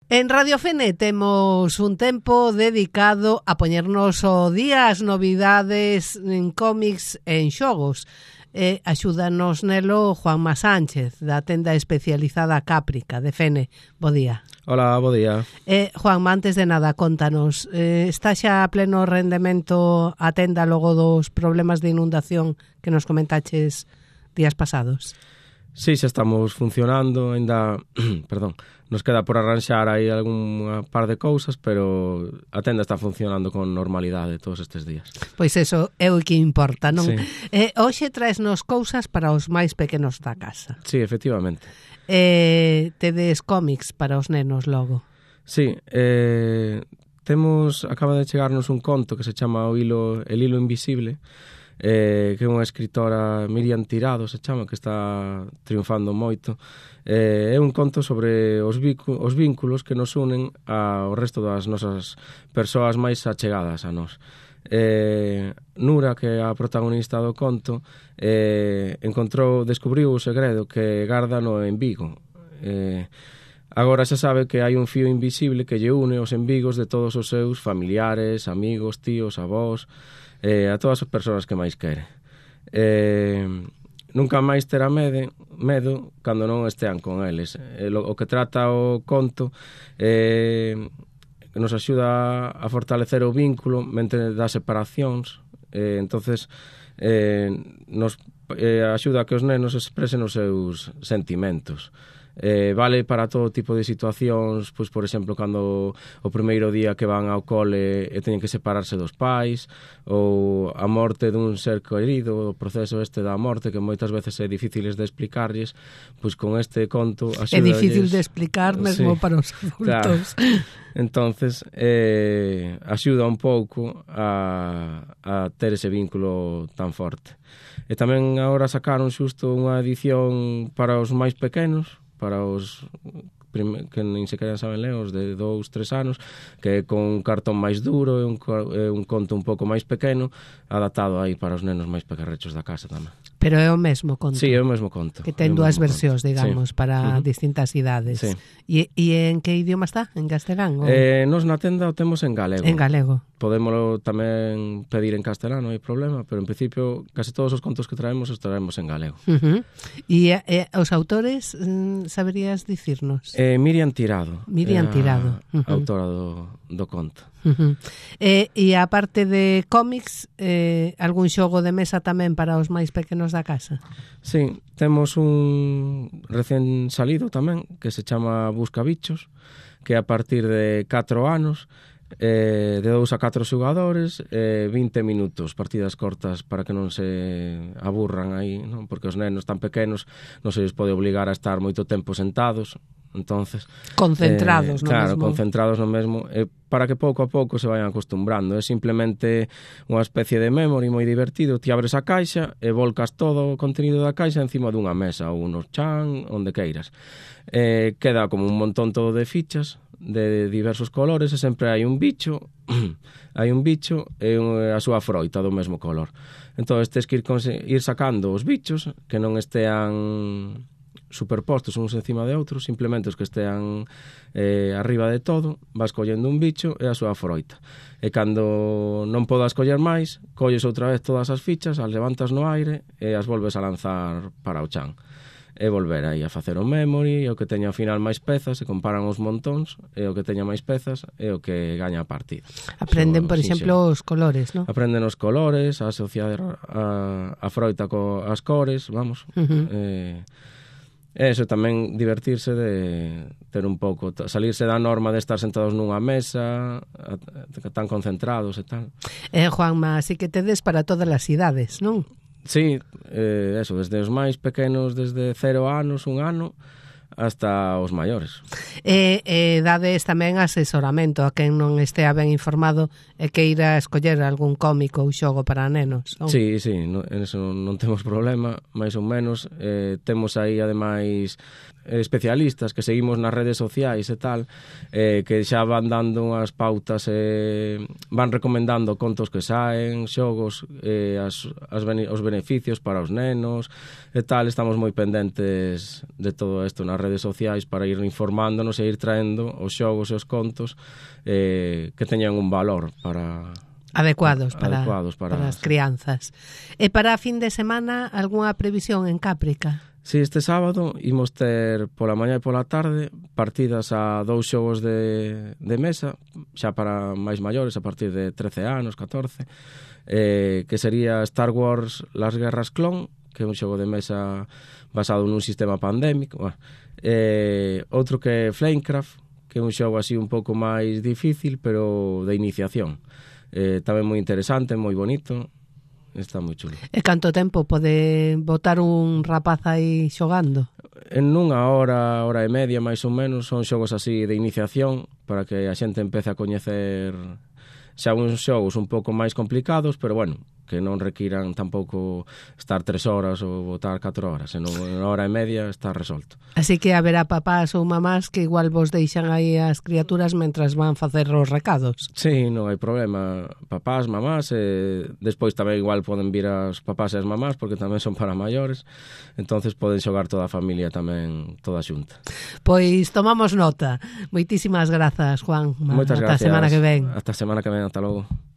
En Radio Fene temos un tempo dedicado a poñernos ao día as novidades en cómics e en xogos. Axúdanos nelo Juanma Sánchez, da tenda especializada Cáprica, de Fene. Bo día. Hola, bo día. Juanma, antes de nada, contanos, está xa a pleno rendemento a tenda logo dos problemas de inundación que nos comentaches días pasados? Sí, xa estamos funcionando, ainda, perdón, nos queda por arranxar aí algún par de cousas, pero a tenda está funcionando con normalidade todos estes días. Pois eso é o que importa, non? Sí. Hoxe traesnos cousas para os máis pequenos da casa. Sí, efectivamente. Tedes cómics para os nenos logo. Sí, acaba de chegarnos un conto que se chama El hilo invisible, que é unha escritora, Miriam Tirado se chama, que está triunfando moito. É un conto sobre os vínculos que nos unen ao resto das nosas persoas máis achegadas a nós. Nura, que é a protagonista do conto, descubriu o segredo que garda no embigo. Agora xa sabe que hai un fío invisible que lle une os embigos de todos os seus familiares, amigos, tíos, avós, a todas as persoas que máis quere. Nunca máis terá medo cando non estean con eles. O que trata o conto nos axuda a fortalecer o vínculo mente das separacións. Entonces nos axuda a que os nenos expresen os seus sentimentos. Vale para todo tipo de situacións, pois, por exemplo, cando o primeiro día que van ao cole e teñen que separarse dos pais, ou a morte dun ser querido, o proceso da morte, que moitas veces é difíciles de explicarlles, pois con este conto axuda. É difícil de explicar mesmo, sí, para os adultos. Claro. Entonces, axuda un pouco a ter ese vínculo tan forte. E tamén agora sacaron xusto unha edición para os máis pequenos, para os que nin sequera saben ler, os de 2-3 anos, que é con un cartón máis duro, é un conto un pouco máis pequeno, adaptado aí para os nenos máis pequerrechos da casa tamén. Pero é o mesmo conto? Sí, é o mesmo conto. Que ten dúas versións, digamos, sí, para distintas idades. Sí. E en que idioma está? En castelán? Nos na tenda o temos en galego. En galego. Podémolo tamén pedir en castelán, non hai problema, pero en principio case todos os contos que traemos os traemos en galego. E os autores, saberías dicirnos? Miriam Tirado. Miriam Tirado. Autora do conto. E a parte de cómics, algún xogo de mesa tamén para os máis pequenos da casa? Sí, temos un recén salido tamén que se chama Buscabichos, que a partir de 4 anos, de 2 a 4 xogadores, 20 minutos, partidas cortas para que non se aburran aí, non? Porque os nenos tan pequenos non se les pode obligar a estar moito tempo sentados, entonces concentrados no claro, mesmo. Concentrados no mesmo, para que pouco a pouco se vayan acostumbrando. É simplemente unha especie de memory moi divertido. Ti abres a caixa e volcas todo o contenido da caixa encima dunha mesa ou no chan, onde queiras. Queda como un montón todo de fichas de diversos colores e sempre hai un bicho e a súa froita do mesmo color. Entón, tes que ir sacando os bichos que non estean superpostos uns encima de outros, simplemente os que estean arriba de todo, vas collendo un bicho e a súa froita. E cando non podas coller máis, colles outra vez todas as fichas, as levantas no aire e as volves a lanzar para o chan. E volver aí a facer o memory, e o que teña ao final máis pezas, se comparan os montóns, e o que teña máis pezas é o que gaña a partida. Aprenden, por exemplo, os colores, non? Aprenden os colores, a asociar a froita coas cores, vamos. Eso tamén, divertirse de ter un pouco, salirse da norma de estar sentados nunha mesa, tan concentrados e tal. Juanma, así que tedes para todas as idades, non? Sí, eso, desde os máis pequenos, desde 0 anos, 1 ano, hasta os maiores. Dades tamén asesoramento a quen non estea ben informado e que irá a escoller algún cómico ou xogo para nenos, non? Sí, en eso non temos problema, máis ou menos. Temos aí, ademais, especialistas que seguimos nas redes sociais e tal, que xa van dando unhas pautas, van recomendando contos que saen, xogos, os beneficios para os nenos e tal. Estamos moi pendentes de todo isto nas nas redes sociais para ir informándonos e ir traendo os xogos e os contos que teñan un valor para... Adecuados para as crianzas. E para a fin de semana, algunha previsión en Cáprica? Sí, este sábado imos ter pola mañá e pola tarde partidas a 2 xogos de mesa, xa para máis maiores, a partir de 13 anos, 14, que sería Star Wars Las Guerras Clon, que é un xogo de mesa basado nun sistema pandémico. Outro que é Flamecraft, que é un xogo así un pouco máis difícil, pero de iniciación. Tamén moi interesante, moi bonito, está moi chulo. E canto tempo pode botar un rapaz aí xogando? En unha hora, hora e media máis ou menos, son xogos así de iniciación para que a xente empece a coñecer xa uns xogos un pouco máis complicados, pero bueno, que non requiran tampouco estar 3 horas ou botar 4 horas, senón unha hora e media está resolto. Así que haberá papás ou mamás que igual vos deixan aí as criaturas mentras van facer os recados. Sí, non hai problema. Papás, mamás, despois tamén igual poden vir as papás e as mamás, porque tamén son para maiores, entonces poden xogar toda a familia tamén, toda xunta. Pois tomamos nota. Moitísimas grazas, Juan. Moitas gracias. Ata a semana que ven. Ata a semana que ven, ata logo.